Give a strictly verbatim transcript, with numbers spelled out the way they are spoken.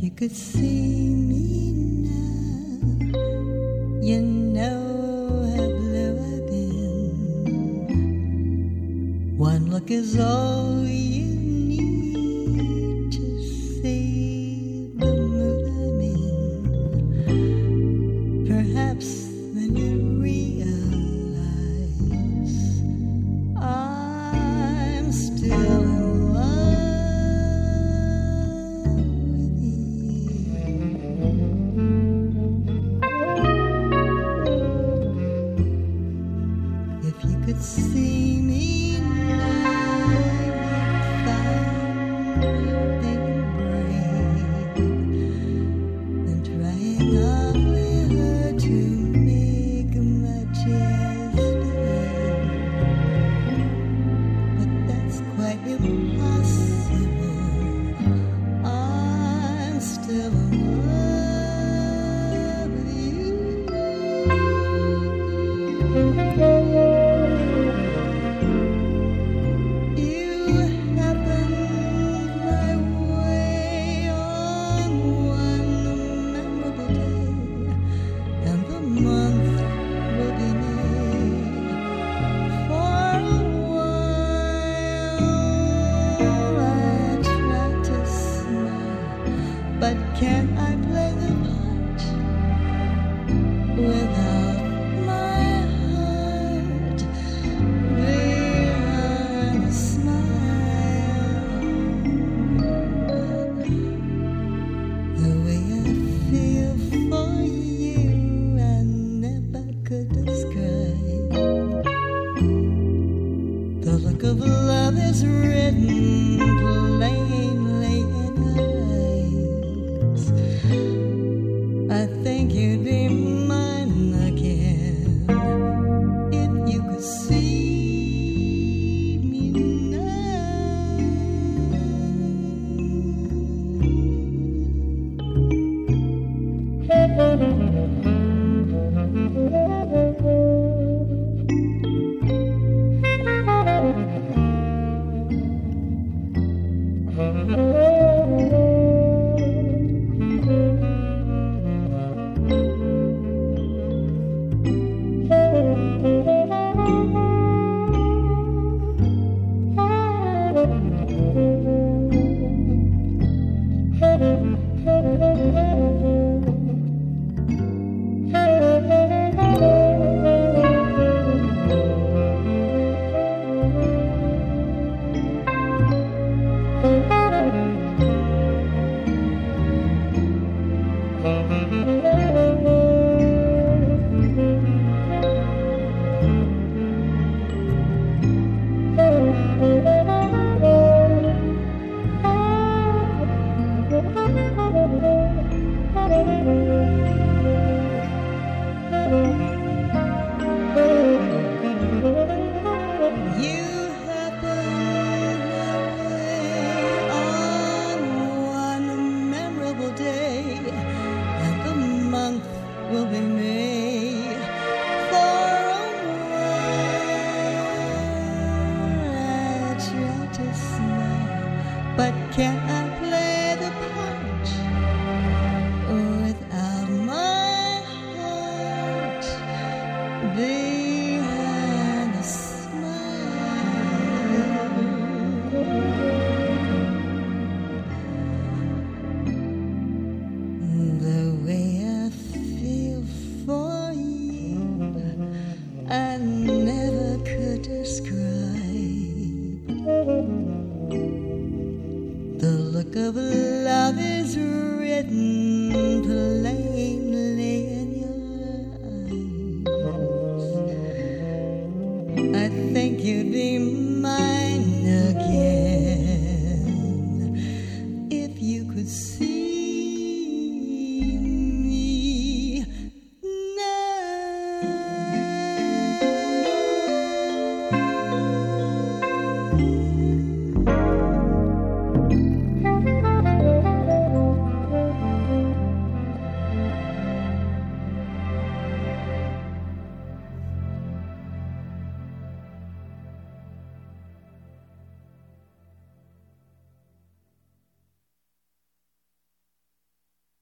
you could see me now, you know how blue I've been. One look is all you need to see the mood I'm in. Perhaps then you realize I'm still in love with you. If you could see me now, you'd find me brave and trying awfully hard to make my chest behave. But that's quite impossible. I'm still in love with you. You happened my way on one memorable day, and the month will be May. For a while I try to smile, but can I play the part without my heart behind a smile? The way I feel for you, I never could describe. The look of love is written plainly in eyes. I think you'd be mine again if you could see me You happened my way on one memorable day, and the month will be May. For a while I try to smile, but can I play the part without my heart behind a smile? The way I feel for you, I never could describe. The look of love is written plain